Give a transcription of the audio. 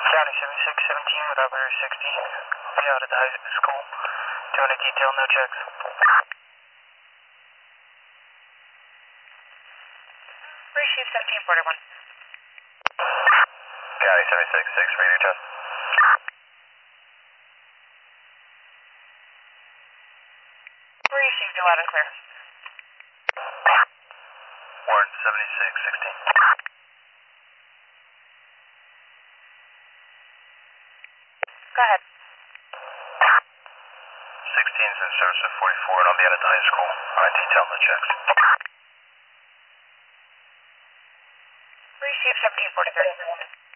County 7617 with operator 60. Be out at the high school. Doing a detail, no checks. Receive 1741. County 766, radio test. Received loud and clear. Warren 7616. Go ahead. 16's in service at 44 and I'll be out at the high school. On detail, no checks. Receive 1743.